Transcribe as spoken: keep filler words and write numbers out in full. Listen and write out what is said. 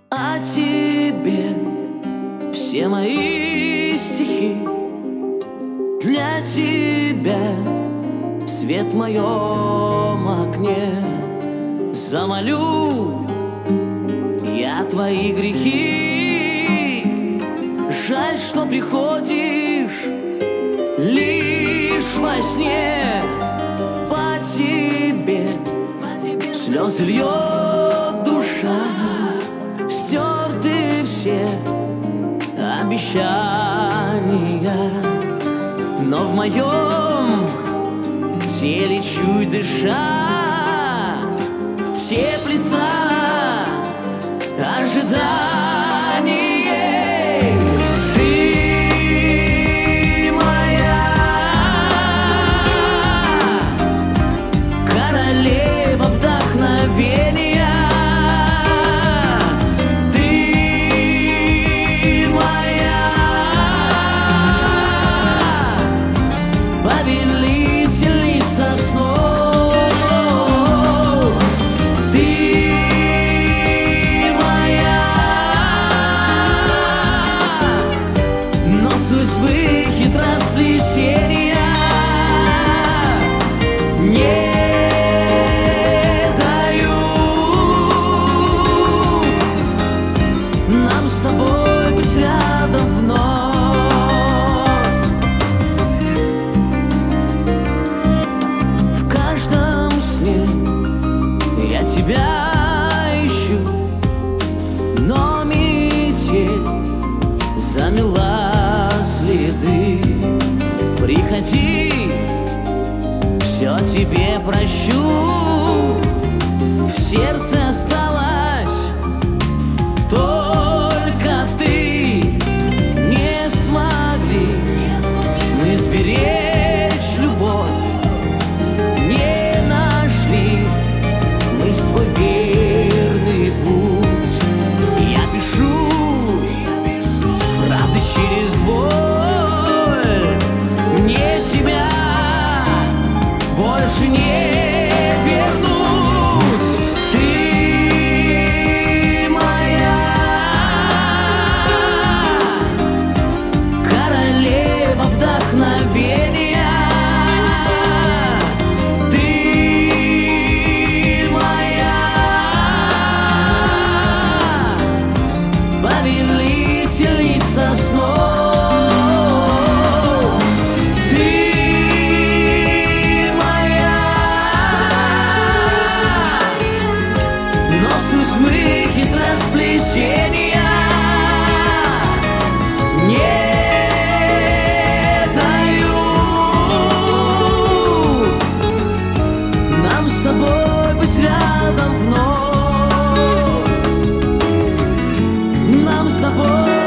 о тебе все мои стихи. Для тебя свет в моем окне. Замолю я твои грехи. Жаль, что приходишь лишь во сне. По тебе слезы льет душа. Стерты все обещания, но в моем теле чуть дыша теплится ожидание. Ты моя королева вдохновения. Ты моя повелительница снов. Ты моя, но судьбы хитросплетения не дают нам с тобой быть рядом вновь. В каждом сне я тебя ищу, но метель замела следы. Приходи, все тебе прощу. В сердце осталась только ты. Не смогли мы сберечь любовь, не нашли мы свой верный путь. Я пишу фразы через боль. Мне тебя больше не вернуть. Ты моя королева вдохновения. Ты моя повелительница снов. Ты моя, но судьбы хитросплетения не дают нам с тобой быть рядом вновь. Нам с тобой